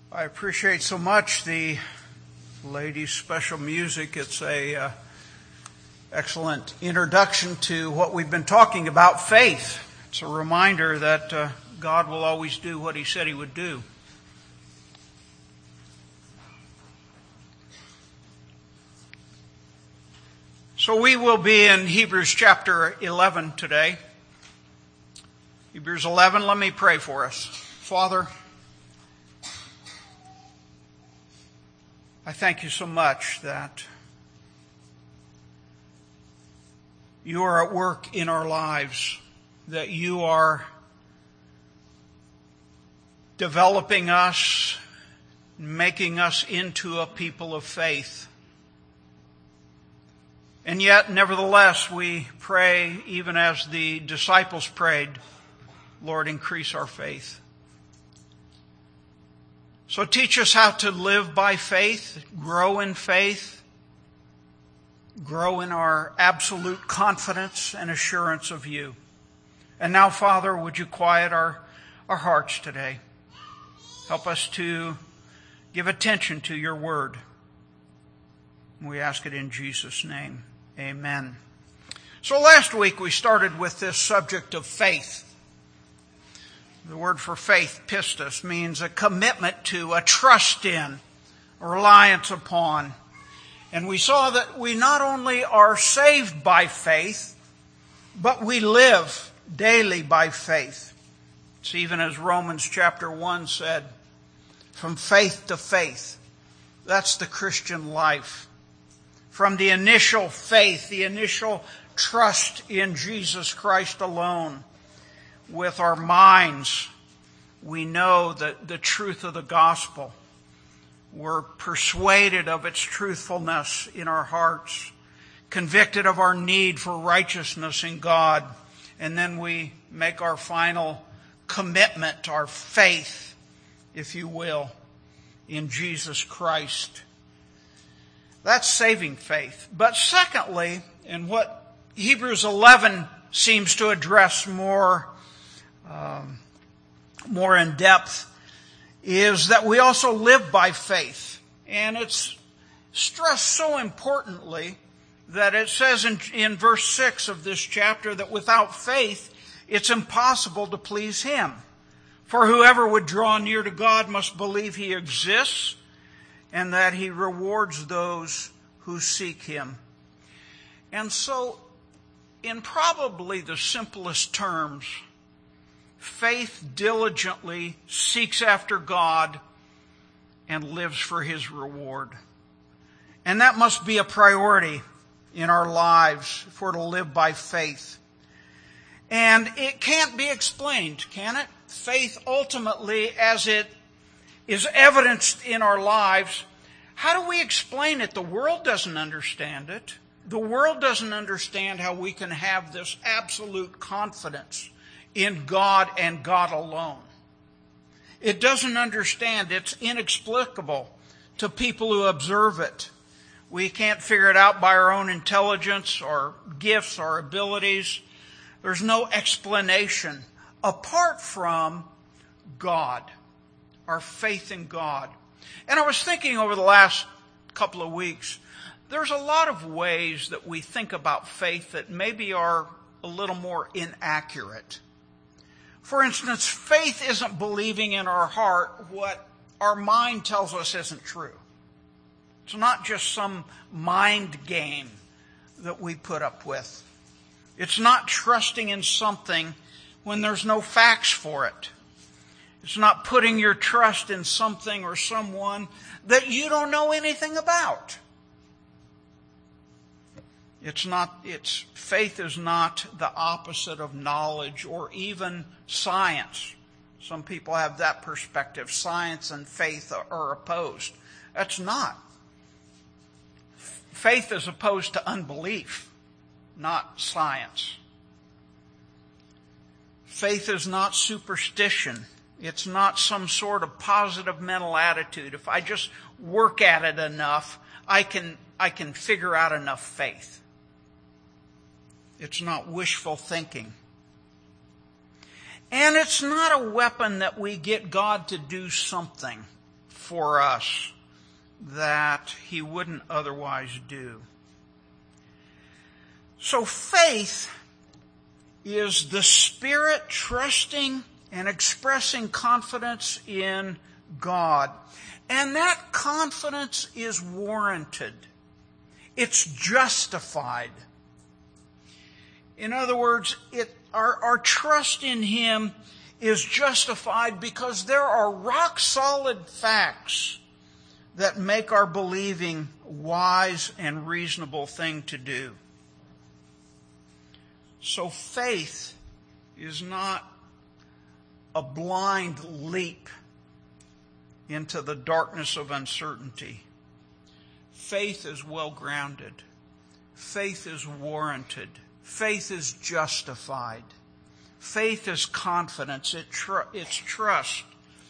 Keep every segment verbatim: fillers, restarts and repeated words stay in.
I appreciate so much the ladies' special music. It's a uh, excellent introduction to what we've been talking about, faith. It's a reminder that uh, God will always do what He said He would do. So we will be in Hebrews chapter eleven today. Hebrews eleven, let me pray for us. Father, I thank you so much that you are at work in our lives, that you are developing us, making us into a people of faith. And yet, nevertheless, we pray, even as the disciples prayed, Lord, increase our faith. So teach us how to live by faith, grow in faith, grow in our absolute confidence and assurance of you. And now, Father, would you quiet our, our hearts today? Help us to give attention to your word. We ask it in Jesus' name. Amen. So last week we started with this subject of faith. The word for faith, pistis, means a commitment to, a trust in, a reliance upon. And we saw that we not only are saved by faith, but we live daily by faith. It's even as Romans chapter one said, from faith to faith. That's the Christian life. From the initial faith, the initial trust in Jesus Christ alone, with our minds, we know that the truth of the gospel. We're persuaded of its truthfulness in our hearts, convicted of our need for righteousness in God, and then we make our final commitment, our faith, if you will, in Jesus Christ. That's saving faith. But secondly, and what Hebrews eleven seems to address more, um, more in depth, is that we also live by faith. And it's stressed so importantly that it says in, in verse six of this chapter that without faith, it's impossible to please Him. For whoever would draw near to God must believe He exists and that He rewards those who seek Him. And so, in probably the simplest terms, faith diligently seeks after God and lives for His reward. And that must be a priority in our lives if we're to live by faith. And it can't be explained, can it? Faith ultimately, as it is evidenced in our lives, how do we explain it? The world doesn't understand it. The world doesn't understand how we can have this absolute confidence in God and God alone. It doesn't understand. It's inexplicable to people who observe it. We can't figure it out by our own intelligence or gifts or abilities. There's no explanation apart from God, our faith in God. And I was thinking over the last couple of weeks, there's a lot of ways that we think about faith that maybe are a little more inaccurate. For instance, faith isn't believing in our heart what our mind tells us isn't true. It's not just some mind game that we put up with. It's not trusting in something when there's no facts for it. It's not putting your trust in something or someone that you don't know anything about. It's not, it's, faith is not the opposite of knowledge or even science. Some people have that perspective. Science and faith are, are opposed. That's not. Faith is opposed to unbelief, not science. Faith is not superstition. It's not some sort of positive mental attitude. If I just work at it enough, I can, I can figure out enough faith. It's not wishful thinking. And it's not a weapon that we get God to do something for us that he wouldn't otherwise do. So faith is the Spirit trusting and expressing confidence in God. And that confidence is warranted. It's justified. In other words, it, our, our trust in him is justified because there are rock-solid facts that make our believing wise and reasonable thing to do. So faith is not a blind leap into the darkness of uncertainty. Faith is well grounded. Faith is warranted. Faith is justified. Faith is confidence. It tr- it's trust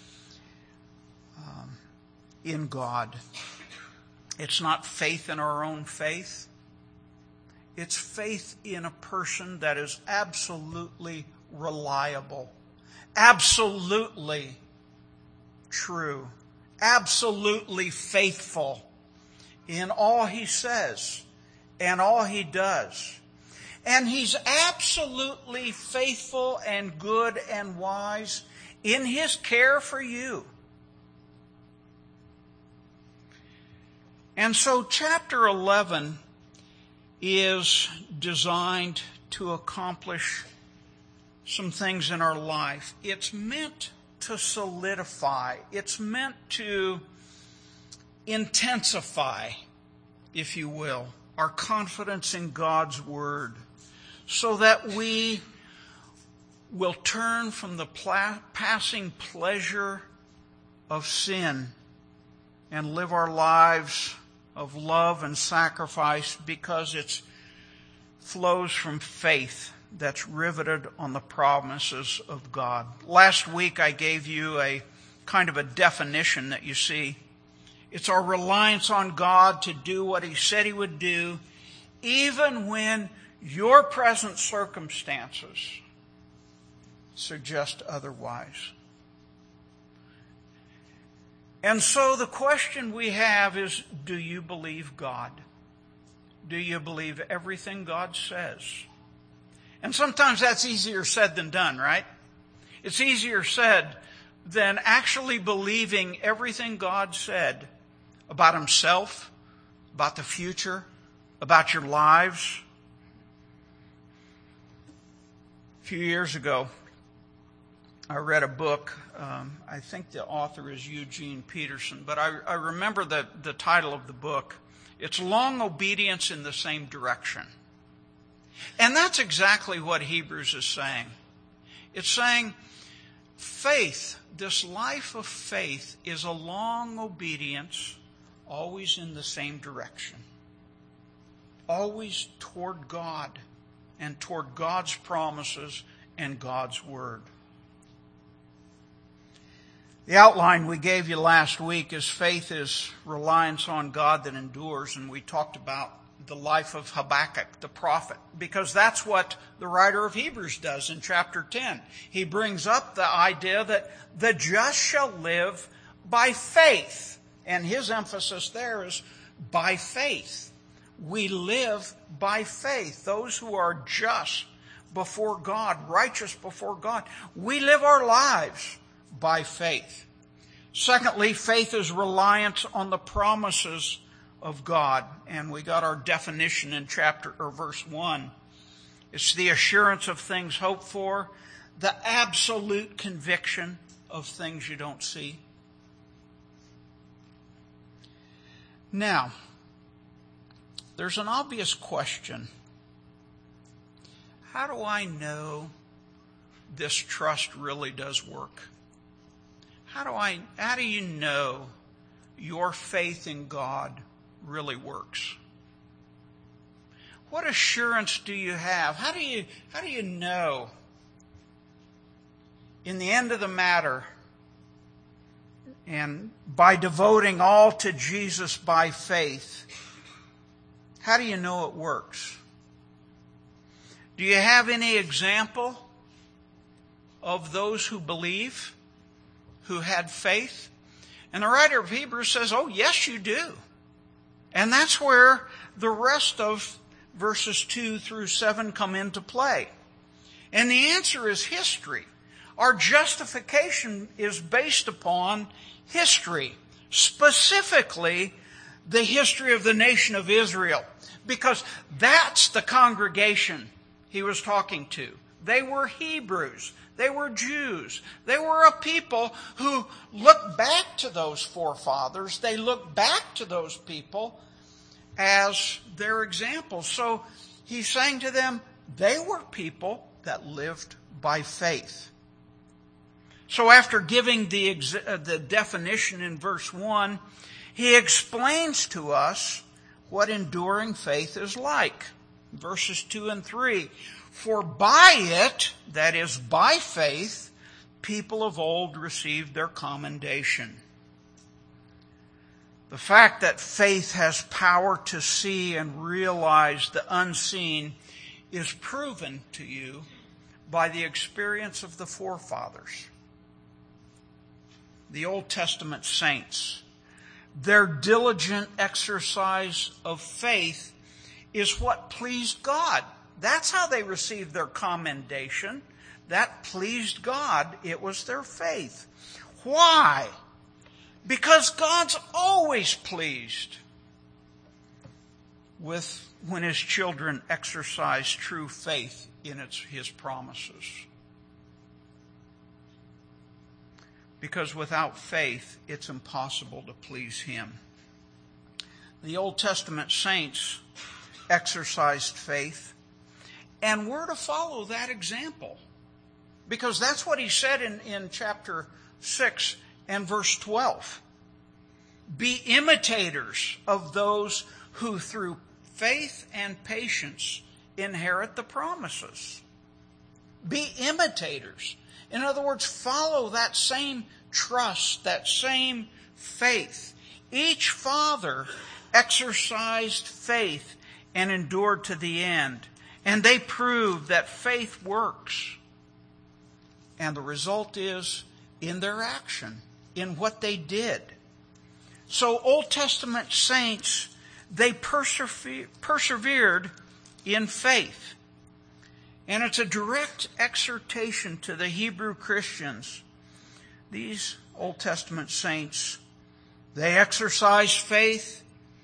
um, in God. It's not faith in our own faith. It's faith in a person that is absolutely reliable, absolutely true, absolutely faithful in all he says and all he does. And he's absolutely faithful and good and wise in his care for you. And so chapter eleven is designed to accomplish some things in our life. It's meant to solidify. It's meant to intensify, if you will, our confidence in God's Word, so that we will turn from the pla- passing pleasure of sin and live our lives of love and sacrifice because it flows from faith that's riveted on the promises of God. Last week I gave you a kind of a definition that you see. It's our reliance on God to do what he said he would do, even when your present circumstances suggest otherwise. And so the question we have is, do you believe God? Do you believe everything God says? And sometimes that's easier said than done, right? It's easier said than actually believing everything God said about himself, about the future, about your lives. A few years ago, I read a book. Um, I think the author is Eugene Peterson, but I, I remember the, the title of the book. It's Long Obedience in the Same Direction. And that's exactly what Hebrews is saying. It's saying faith, this life of faith, is a long obedience, always in the same direction. Always toward God and toward God's promises and God's Word. The outline we gave you last week is faith is reliance on God that endures, and we talked about the life of Habakkuk, the prophet, because that's what the writer of Hebrews does in chapter ten. He brings up the idea that the just shall live by faith, and his emphasis there is by faith. We live by faith. Those who are just before God, righteous before God, we live our lives by faith. Secondly, faith is reliance on the promises of God. And we got our definition in chapter or verse one. It's the assurance of things hoped for, the absolute conviction of things you don't see. Now, there's an obvious question. How do I know this trust really does work? How do I, how do you know your faith in God really works? What assurance do you have? How do you, how do you know in the end of the matter, and by devoting all to Jesus by faith, how do you know it works? Do you have any example of those who believe, who had faith? And the writer of Hebrews says, oh, yes, you do. And that's where the rest of verses two through seven come into play. And the answer is history. Our justification is based upon history, specifically the history of the nation of Israel, because that's the congregation he was talking to. They were Hebrews. They were Jews. They were a people who looked back to those forefathers. They looked back to those people as their examples. So he's saying to them, they were people that lived by faith. So after giving the, ex- uh, the definition in verse one, he explains to us what enduring faith is like. Verses two and three. For by it, that is by faith, people of old received their commendation. The fact that faith has power to see and realize the unseen is proven to you by the experience of the forefathers, the Old Testament saints. Their diligent exercise of faith is what pleased God. That's how they received their commendation. That pleased God. It was their faith. Why? Because God's always pleased with when his children exercise true faith in its, his promises. Because without faith, it's impossible to please him. The Old Testament saints exercised faith, and we're to follow that example. Because that's what he said in, in chapter six and verse twelve. Be imitators of those who through faith and patience inherit the promises. Be imitators. In other words, follow that same trust, that same faith. Each father exercised faith and endured to the end. And they proved that faith works. And the result is in their action, in what they did. So Old Testament saints, they persever- persevered in faith. And it's a direct exhortation to the Hebrew Christians. These Old Testament saints, they exercised faith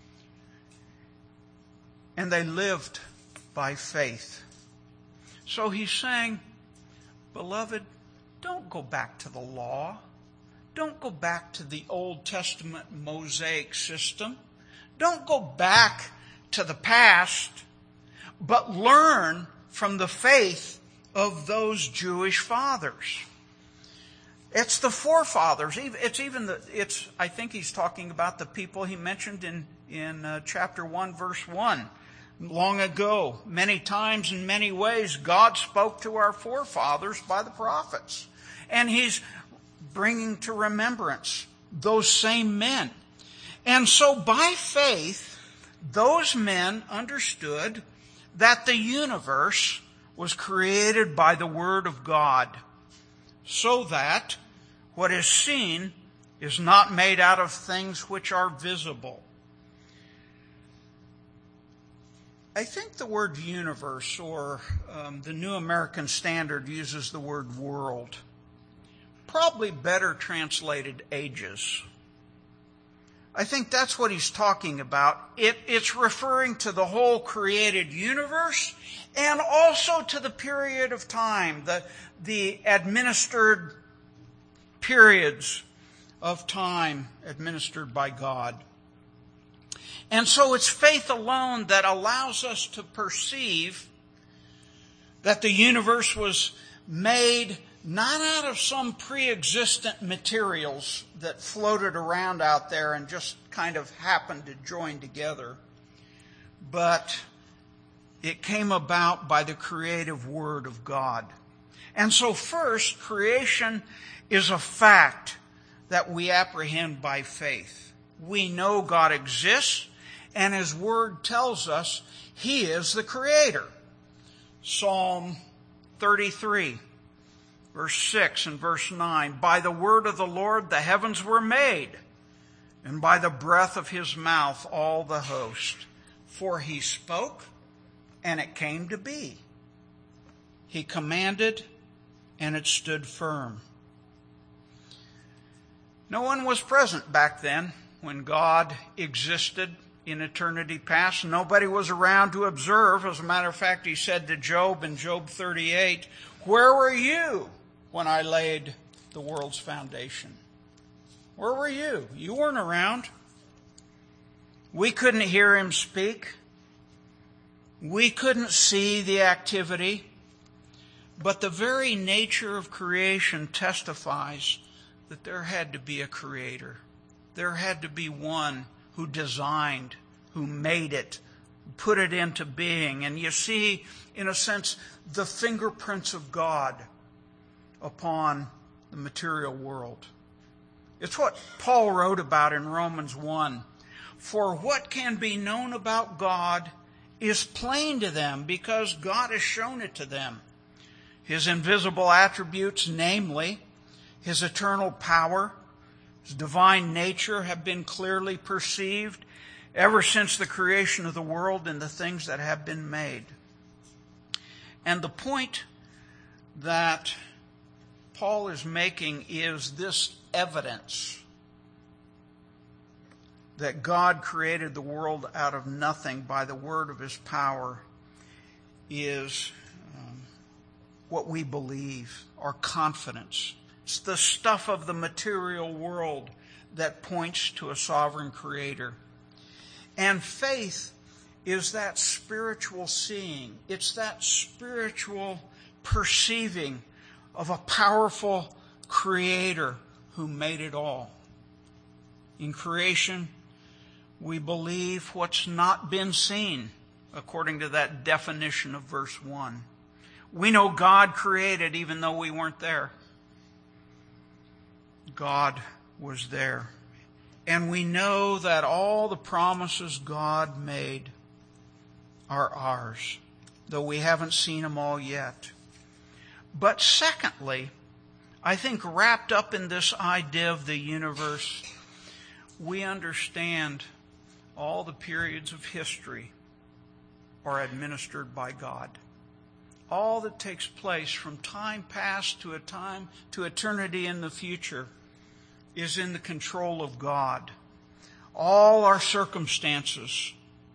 and they lived by faith. So he's saying, beloved, don't go back to the law. Don't go back to the Old Testament Mosaic system. Don't go back to the past, but learn from the faith of those Jewish fathers. It's the forefathers. It's even the, it's, I think he's talking about the people he mentioned in, in uh, chapter one, verse one. Long ago, many times in many ways, God spoke to our forefathers by the prophets. And he's bringing to remembrance those same men. And so by faith, those men understood that the universe was created by the Word of God, so that what is seen is not made out of things which are visible. I think the word universe, or um, the New American Standard uses the word world. Probably better translated ages. I think that's what he's talking about. It, it's referring to the whole created universe and also to the period of time, the, the administered periods of time administered by God. And so it's faith alone that allows us to perceive that the universe was made not out of some pre-existent materials that floated around out there and just kind of happened to join together, but it came about by the creative Word of God. And so first, creation is a fact that we apprehend by faith. We know God exists, and His Word tells us He is the Creator. Psalm thirty-three. Verse six and verse nine, by the word of the Lord the heavens were made, and by the breath of his mouth all the host. For he spoke, and it came to be. He commanded, and it stood firm. No one was present back then when God existed in eternity past. Nobody was around to observe. As a matter of fact, he said to Job in Job thirty-eight, "Where were you when I laid the world's foundation?" Where were you? You weren't around. We couldn't hear him speak. We couldn't see the activity. But the very nature of creation testifies that there had to be a creator. There had to be one who designed, who made it, put it into being. And you see, in a sense, the fingerprints of God upon the material world. It's what Paul wrote about in Romans one. For what can be known about God is plain to them because God has shown it to them. His invisible attributes, namely his eternal power, his divine nature, have been clearly perceived ever since the creation of the world and the things that have been made. And the point that Paul is making is this evidence that God created the world out of nothing by the word of his power is um, what we believe, our confidence. It's the stuff of the material world that points to a sovereign creator. And faith is that spiritual seeing. It's that spiritual perceiving of a powerful creator who made it all. In creation, we believe what's not been seen, according to that definition of verse one. We know God created even though we weren't there. God was there. And we know that all the promises God made are ours, though we haven't seen them all yet. But secondly, I think wrapped up in this idea of the universe, we understand all the periods of history are administered by God. All that takes place from time past to a time to eternity in the future is in the control of God. All our circumstances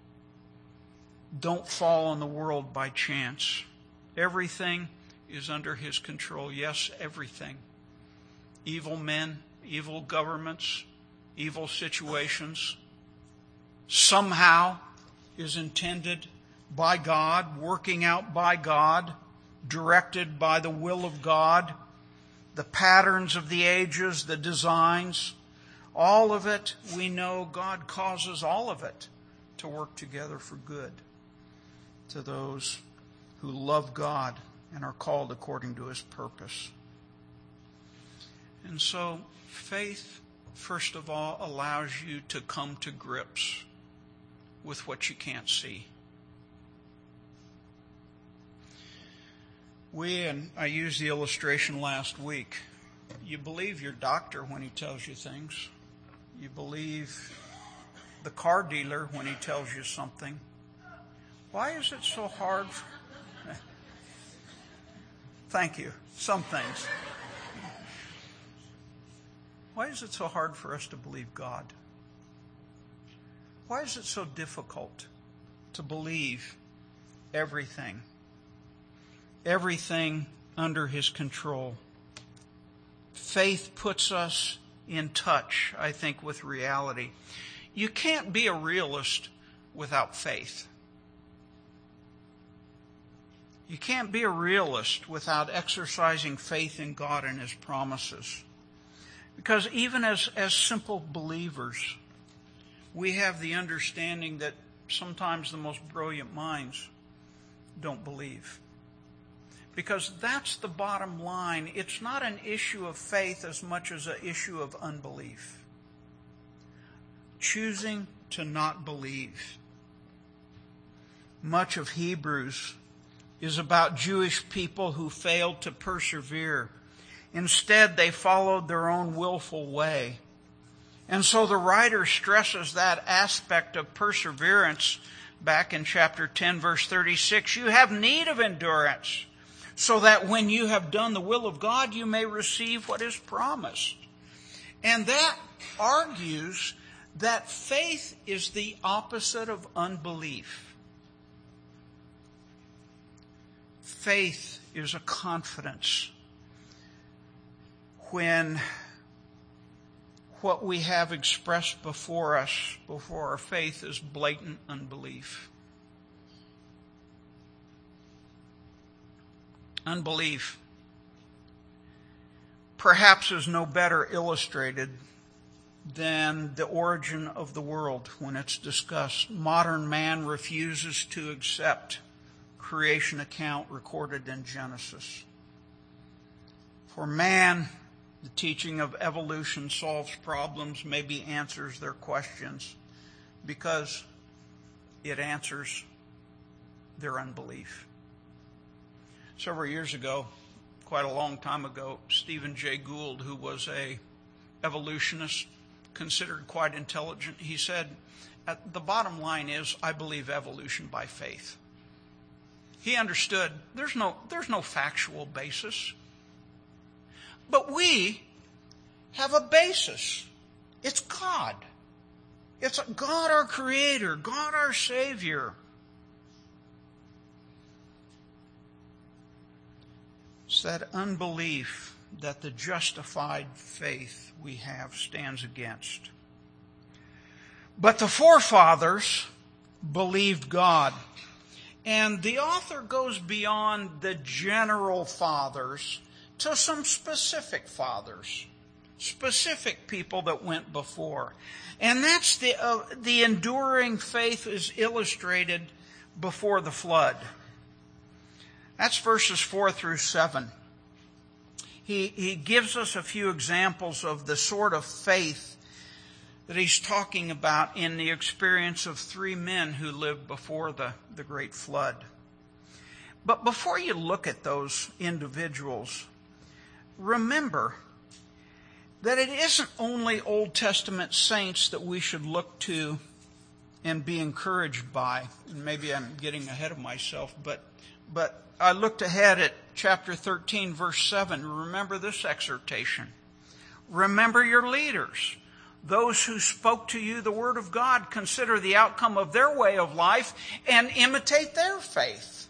don't fall on the world by chance. Everything is under his control. Yes, everything. Evil men, evil governments, evil situations, somehow is intended by God, working out by God, directed by the will of God. The patterns of the ages, the designs, all of it, we know God causes all of it to work together for good to those who love God and are called according to his purpose. And so faith, first of all, allows you to come to grips with what you can't see. We, and I used the illustration last week, you believe your doctor when he tells you things. You believe the car dealer when he tells you something. Why is it so hard? For... Thank you. Some things. Why is it so hard for us to believe God? Why is it so difficult to believe everything? Everything under his control. Faith puts us in touch, I think, with reality. You can't be a realist without faith. You can't be a realist without exercising faith in God and his promises. Because even as, as simple believers, we have the understanding that sometimes the most brilliant minds don't believe. Because that's the bottom line. It's not an issue of faith as much as an issue of unbelief. Choosing to not believe. Much of Hebrews is about Jewish people who failed to persevere. Instead, they followed their own willful way. And so the writer stresses that aspect of perseverance back in chapter ten, verse thirty-six. You have need of endurance, so that when you have done the will of God, you may receive what is promised. And that argues that faith is the opposite of unbelief. Faith is a confidence when what we have expressed before us, before our faith, is blatant unbelief. Unbelief perhaps is no better illustrated than the origin of the world when it's discussed. Modern man refuses to accept creation account recorded in Genesis. For man, the teaching of evolution solves problems, maybe answers their questions, because it answers their unbelief. Several years ago, quite a long time ago, Stephen Jay Gould, who was a evolutionist, considered quite intelligent, he said, at the bottom line is, I believe evolution by faith. He understood there's no, there's no factual basis. But we have a basis. It's God. It's God our Creator, God our Savior. It's that unbelief that the justified faith we have stands against. But the forefathers believed God. And the author goes beyond the general fathers to some specific fathers, specific people that went before. And that's the, uh, the enduring faith is illustrated before the flood. That's verses four through seven. He, he gives us a few examples of the sort of faith that he's talking about in the experience of three men who lived before the, the great flood. But before you look at those individuals, remember that it isn't only Old Testament saints that we should look to and be encouraged by. And maybe I'm getting ahead of myself, but but I looked ahead at chapter thirteen, verse seven. Remember this exhortation. Remember your leaders, those who spoke to you the word of God. Consider the outcome of their way of life and imitate their faith.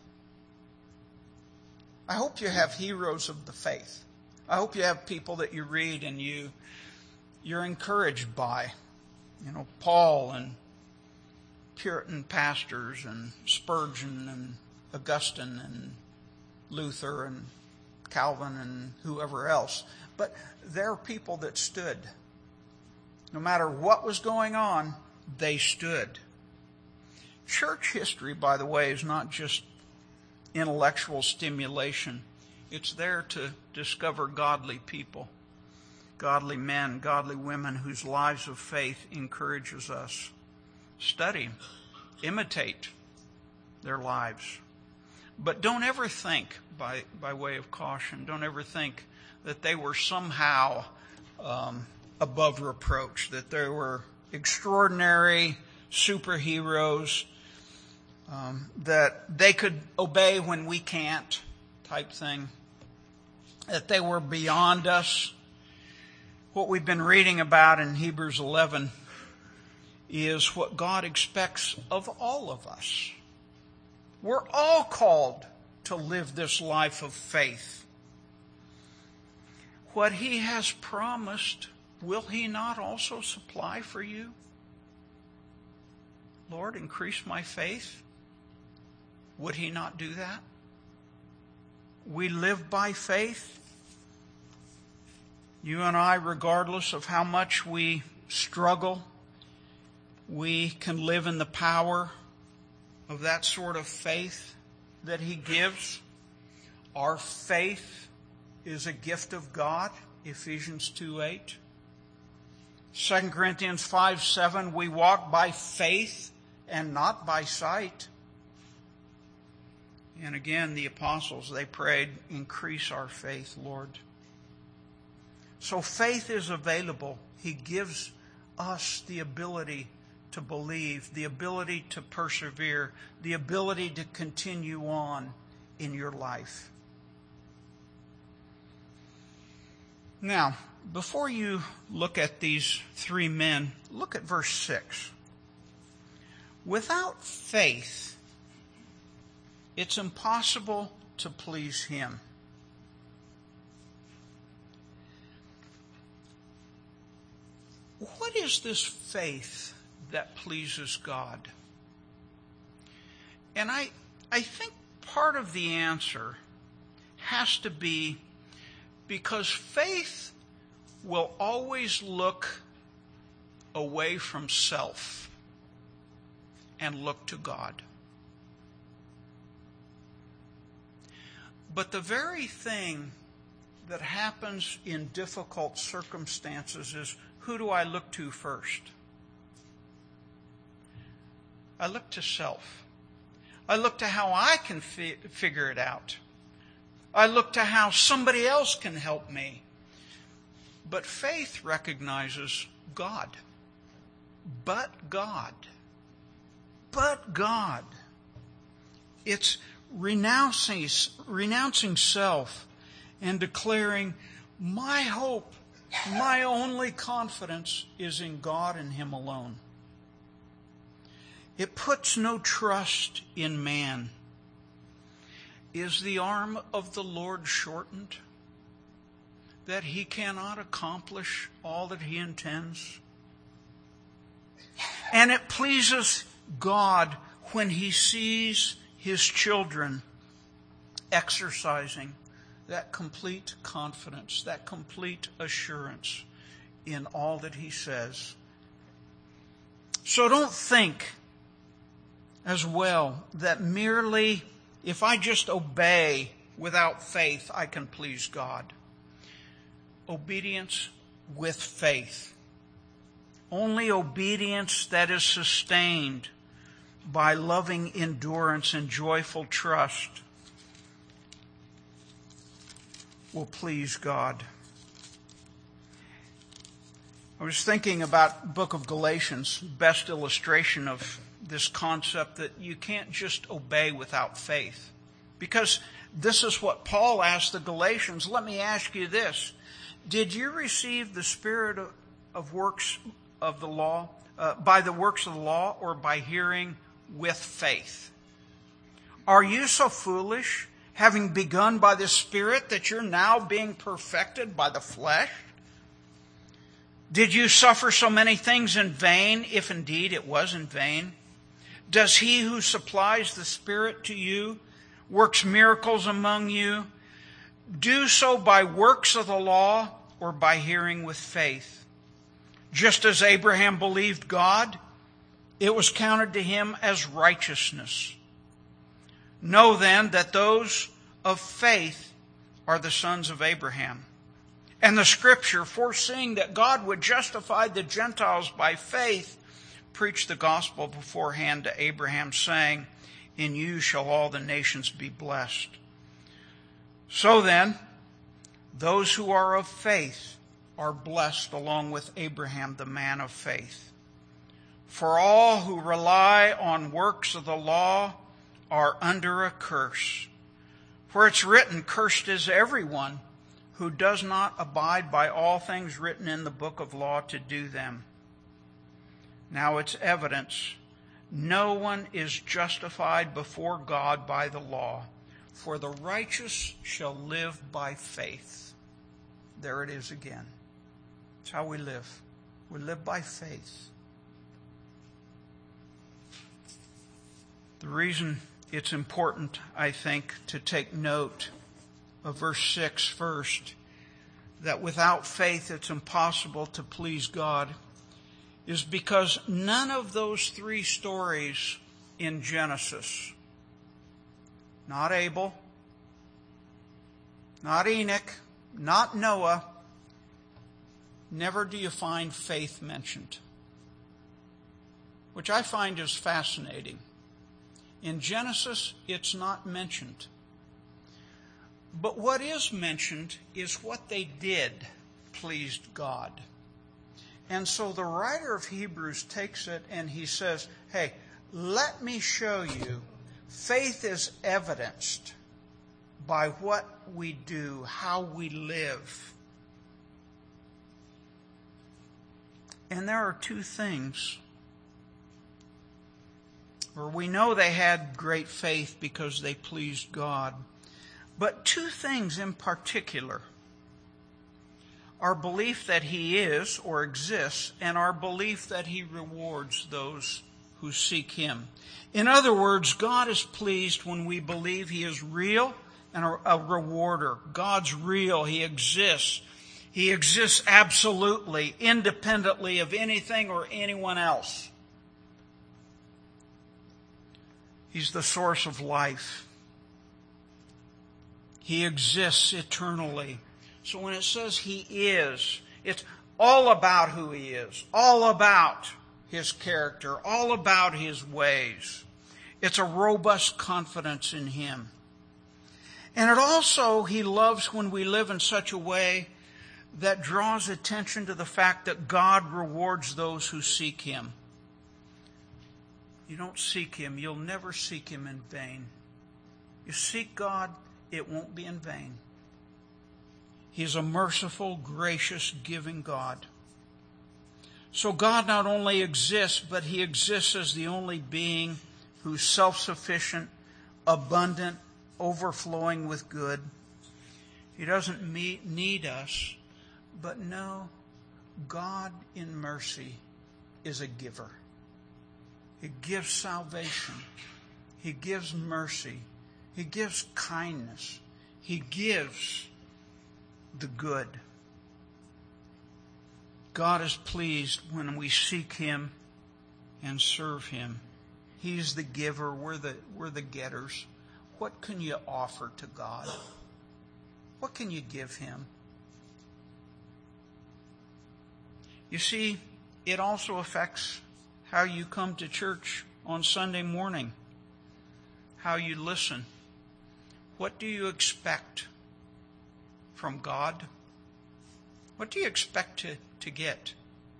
I hope you have heroes of the faith. I hope you have people that you read and you, you're encouraged by. You know, Paul and Puritan pastors and Spurgeon and Augustine and Luther and Calvin and whoever else. But there are people that stood. No matter what was going on, they stood. Church history, by the way, is not just intellectual stimulation. It's there to discover godly people, godly men, godly women whose lives of faith encourages us. Study, imitate their lives. But don't ever think, by, by way of caution, don't ever think that they were somehow um, above reproach, that they were extraordinary superheroes, um, that they could obey when we can't, type thing, that they were beyond us. What we've been reading about in Hebrews eleven is what God expects of all of us. We're all called to live this life of faith. What He has promised, will He not also supply for you? Lord, increase my faith. Would He not do that? We live by faith. You and I, regardless of how much we struggle, we can live in the power of that sort of faith that He gives. Our faith is a gift of God, Ephesians two eight. Second Corinthians five seven, we walk by faith and not by sight. And again, the apostles, they prayed, increase our faith, Lord. So faith is available. He gives us the ability to believe, the ability to persevere, the ability to continue on in your life. Now, before you look at these three men, look at verse six. Without faith, it's impossible to please Him. What is this faith that pleases God? And I, I think part of the answer has to be because faith will always look away from self and look to God. But the very thing that happens in difficult circumstances is, who do I look to first? I look to self. I look to how I can fi- figure it out. I look to how somebody else can help me. But faith recognizes God. But God. But God. It's renouncing, renouncing self and declaring, my hope, my only confidence is in God and Him alone. It puts no trust in man. Is the arm of the Lord shortened, that He cannot accomplish all that He intends? And it pleases God when He sees His children exercising that complete confidence, that complete assurance in all that He says. So don't think as well that merely if I just obey without faith, I can please God. Obedience with faith. Only obedience that is sustained by loving endurance and joyful trust will please God. I was thinking about the book of Galatians, best illustration of this concept that you can't just obey without faith. Because this is what Paul asked the Galatians. Let me ask you this. Did you receive the spirit of, of works of the law, uh, by the works of the law, or by hearing with faith? Are you so foolish, having begun by the Spirit, that you're now being perfected by the flesh? Did you suffer so many things in vain, if indeed it was in vain? Does He who supplies the Spirit to you, works miracles among you, do so by works of the law or by hearing with faith? Just as Abraham believed God, it was counted to him as righteousness. Know then that those of faith are the sons of Abraham. And the Scripture, foreseeing that God would justify the Gentiles by faith, preached the gospel beforehand to Abraham, saying, in you shall all the nations be blessed. So then, those who are of faith are blessed along with Abraham, the man of faith. For all who rely on works of the law are under a curse. For it's written, cursed is everyone who does not abide by all things written in the book of law to do them. Now it's evidence. No one is justified before God by the law, for the righteous shall live by faith. There it is again. It's how we live. We live by faith. The reason it's important, I think, to take note of verse six first, that without faith it's impossible to please God, is because none of those three stories in Genesis, not Abel, not Enoch, not Noah, never do you find faith mentioned, which I find is fascinating. In Genesis, it's not mentioned. But what is mentioned is what they did pleased God. And so the writer of Hebrews takes it and he says, hey, let me show you, faith is evidenced by what we do, how we live. And there are two things. Or we know they had great faith because they pleased God. But two things in particular. Our belief that He is or exists, and our belief that He rewards those who seek Him. In other words, God is pleased when we believe He is real and a rewarder. God's real. He exists. He exists absolutely, independently of anything or anyone else. He's the source of life. He exists eternally. So when it says He is, it's all about who He is, all about His character, all about His ways. It's a robust confidence in Him. And it also, He loves when we live in such a way that draws attention to the fact that God rewards those who seek Him. You don't seek Him, you'll never seek Him in vain. You seek God, it won't be in vain. He's a merciful, gracious, giving God. So God not only exists, but He exists as the only being who's self-sufficient, abundant, overflowing with good. He doesn't meet, need us, but no, God in mercy is a giver. He gives salvation. He gives mercy. He gives kindness. He gives the good. God is pleased when we seek Him and serve Him. He's the giver. We're the, we're the getters. What can you offer to God? What can you give Him? You see, it also affects how you come to church on Sunday morning, how you listen. What do you expect from God? What do you expect to, to get?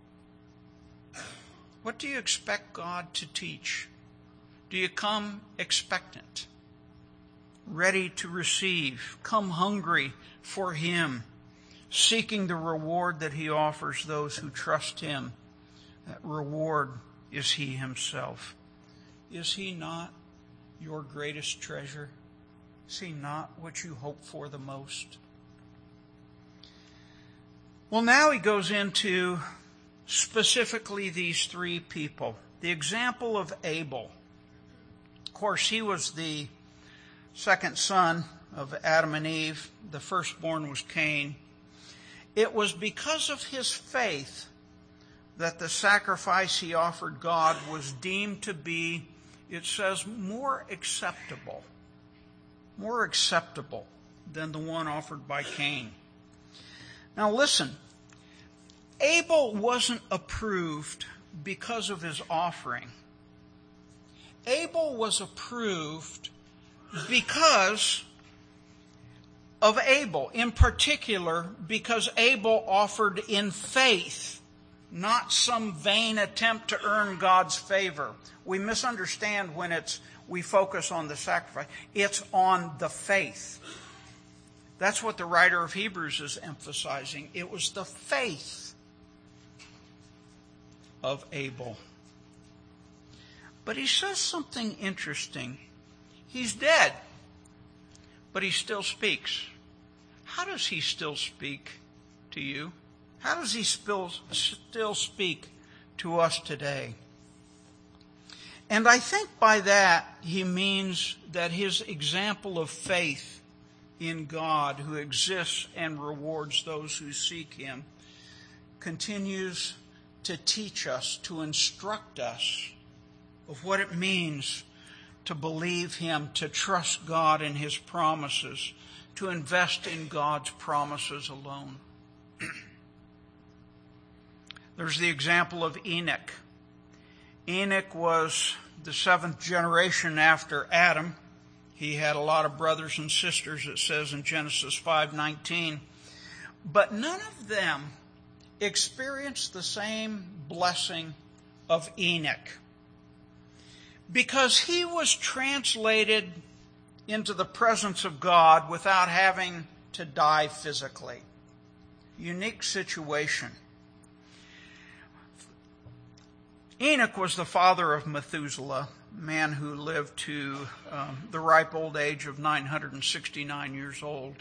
What do you expect God to teach? Do you come expectant, ready to receive, come hungry for Him, seeking the reward that He offers those who trust Him? That reward is He Himself. Is He not your greatest treasure? Is He not what you hope for the most? Well, now he goes into specifically these three people. The example of Abel. Of course, he was the second son of Adam and Eve. The firstborn was Cain. It was because of his faith that the sacrifice he offered God was deemed to be, it says, more acceptable. More acceptable than the one offered by Cain. Now listen, Abel wasn't approved because of his offering. Abel was approved because of Abel. In particular, because Abel offered in faith, not some vain attempt to earn God's favor. We misunderstand when it's we focus on the sacrifice. It's on the faith. That's what the writer of Hebrews is emphasizing. It was the faith of Abel. But he says something interesting. He's dead, but he still speaks. How does he still speak to you? How does he still, still speak to us today? And I think by that he means that his example of faith in God, who exists and rewards those who seek Him, continues to teach us, to instruct us of what it means to believe Him, to trust God and His promises, to invest in God's promises alone. There's the example of Enoch. Enoch was the seventh generation after Adam. He had a lot of brothers and sisters, it says in Genesis five nineteen. But none of them experienced the same blessing of Enoch because he was translated into the presence of God without having to die physically. Unique situation. Enoch was the father of Methuselah, a man who lived to um, the ripe old age of nine hundred sixty-nine years old.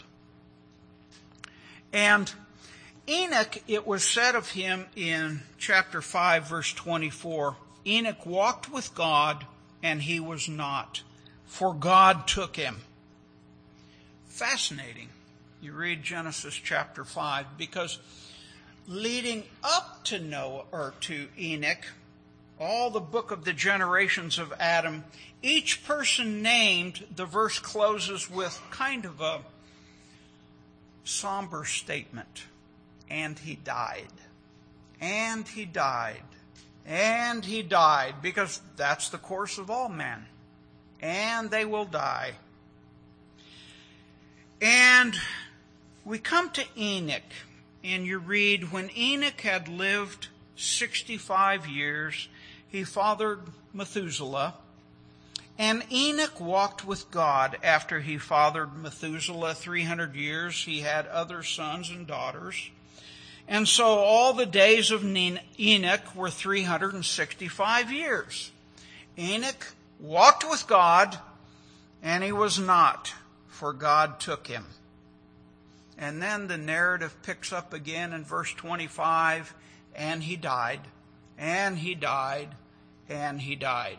And Enoch, it was said of him in chapter five, verse twenty-four, Enoch walked with God, and he was not, for God took him. Fascinating. You read Genesis chapter five, because leading up to Noah, or to Enoch, all the book of the generations of Adam, each person named, the verse closes with kind of a somber statement. And he died. And he died. And he died. Because that's the course of all men. And they will die. And we come to Enoch. And you read, when Enoch had lived sixty-five years, he fathered Methuselah. And Enoch walked with God after he fathered Methuselah three hundred years. He had other sons and daughters. And so all the days of Enoch were three hundred sixty-five years. Enoch walked with God, and he was not, for God took him. And then the narrative picks up again in verse twenty-five, and he died, and he died, and he died.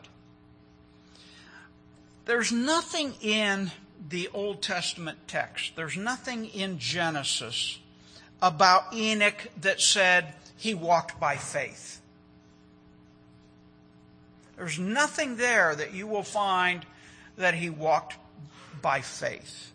There's nothing in the Old Testament text, there's nothing in Genesis about Enoch that said he walked by faith. There's nothing there that you will find that he walked by faith.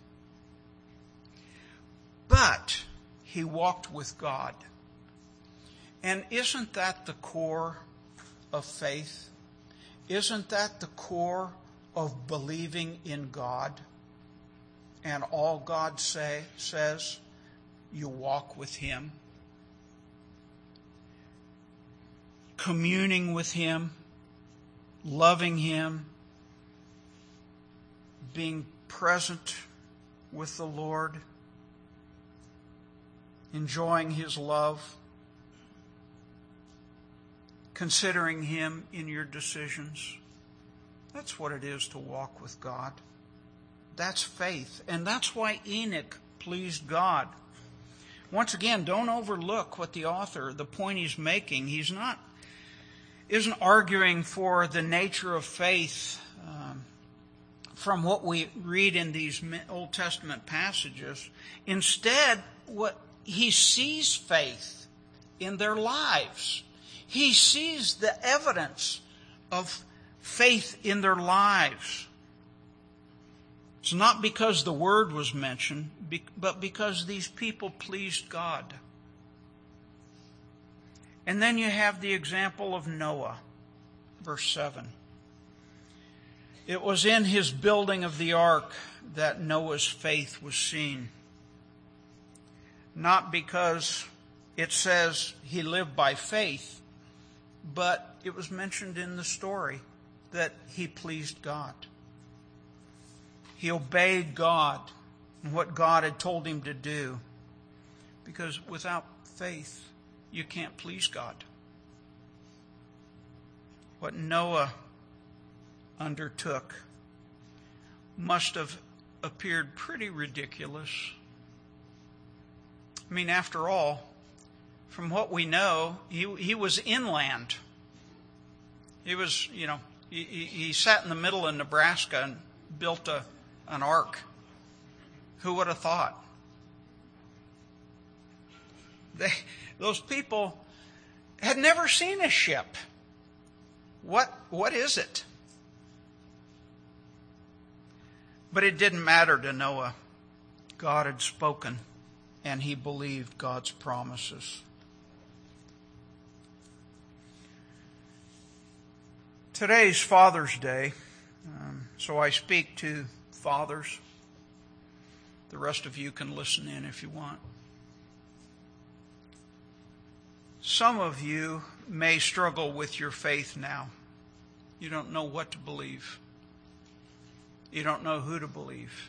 But he walked with God. And isn't that the core of faith? Isn't that the core of believing in God? And all God say, says, you walk with him. Communing with him. Loving him. Being present with the Lord. Enjoying his love. Considering him in your decisions. That's what it is to walk with God. That's faith. And that's why Enoch pleased God. Once again, don't overlook what the author, the point he's making. He's not, isn't arguing for the nature of faith um, from what we read in these Old Testament passages. Instead, what he sees faith in their lives. He sees the evidence of faith in their lives. It's not because the word was mentioned, but because these people pleased God. And then you have the example of Noah, verse seven. It was in his building of the ark that Noah's faith was seen. Not because it says he lived by faith, but it was mentioned in the story that he pleased God. He obeyed God and what God had told him to do. Because without faith, you can't please God. What Noah undertook must have appeared pretty ridiculous. I mean, after all, from what we know, he, he was inland. He was, you know, he, he sat in the middle of Nebraska and built a an ark. Who would have thought? They, those people had never seen a ship. What, what is it? But it didn't matter to Noah. God had spoken, and he believed God's promises. Today's Father's Day, um, so I speak to fathers. The rest of you can listen in if you want. Some of you may struggle with your faith now. You don't know what to believe. You don't know who to believe.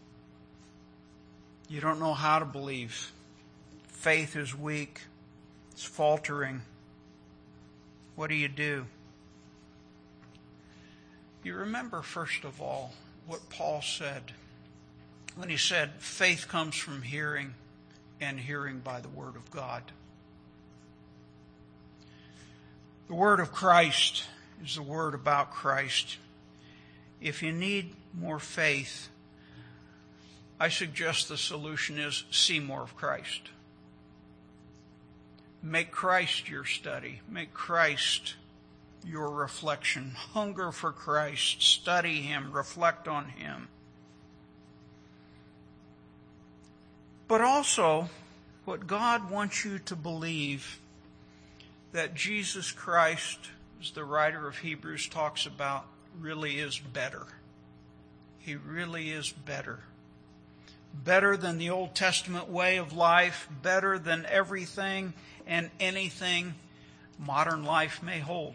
You don't know how to believe. Faith is weak. It's faltering. What do you do? You remember, first of all, what Paul said when he said, faith comes from hearing, and hearing by the word of God. The word of Christ is the word about Christ. If you need more faith, I suggest the solution is see more of Christ. Make Christ your study. Make Christ your reflection. Hunger for Christ. Study Him. Reflect on Him. But also, what God wants you to believe, that Jesus Christ, as the writer of Hebrews talks about, really is better. He really is better. Better than the Old Testament way of life, better than everything and anything modern life may hold.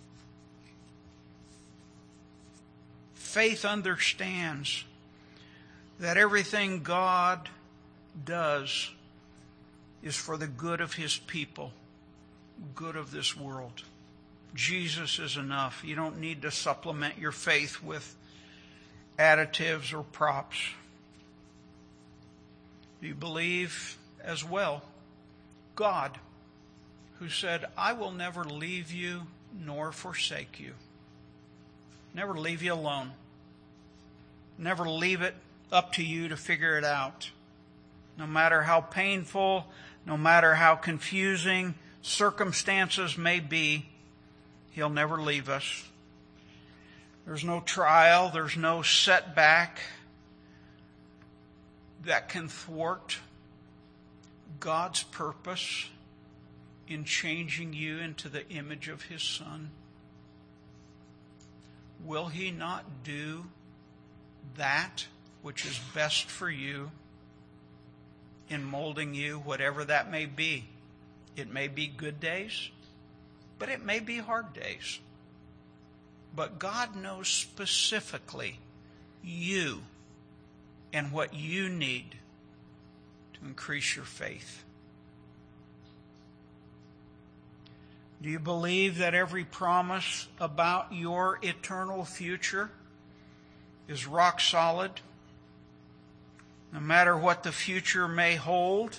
Faith understands that everything God does is for the good of His people, good of this world. Jesus is enough. You don't need to supplement your faith with additives or props. You believe as well God, who said, I will never leave you nor forsake you. Never leave you alone. Never leave it up to you to figure it out. No matter how painful, no matter how confusing circumstances may be, He'll never leave us. There's no trial, there's no setback that can thwart God's purpose in changing you into the image of His Son. Will He not do that which is best for you in molding you, whatever that may be? It may be good days, but it may be hard days. But God knows specifically you and what you need to increase your faith. Do you believe that every promise about your eternal future is rock solid? No matter what the future may hold,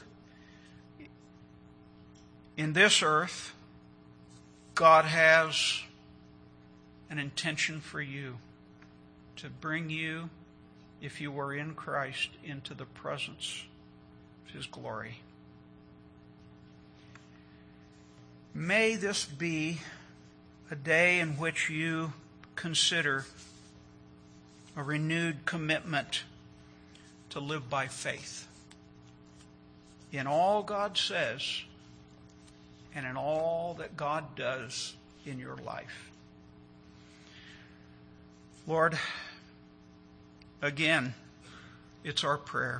in this earth, God has an intention for you to bring you, if you were in Christ, into the presence of His glory. May this be a day in which you consider a renewed commitment to live by faith in all God says and in all that God does in your life. Lord, again, it's our prayer.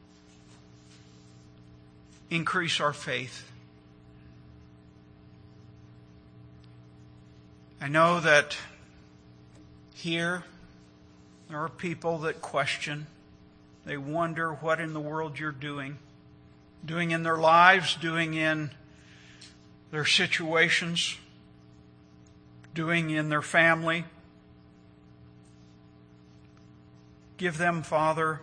Increase our faith. I know that here there are people that question. They wonder what in the world you're doing. Doing in their lives, doing in their situations, doing in their family. Give them, Father,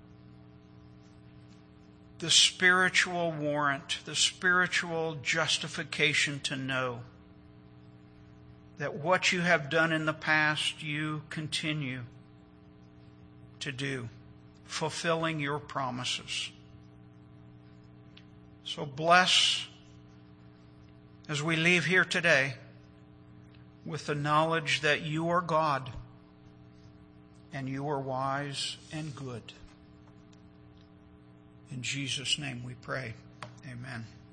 the spiritual warrant, the spiritual justification to know that what you have done in the past, you continue to do, fulfilling your promises. So bless as we leave here today with the knowledge that you are God and you are wise and good. In Jesus' name we pray. Amen.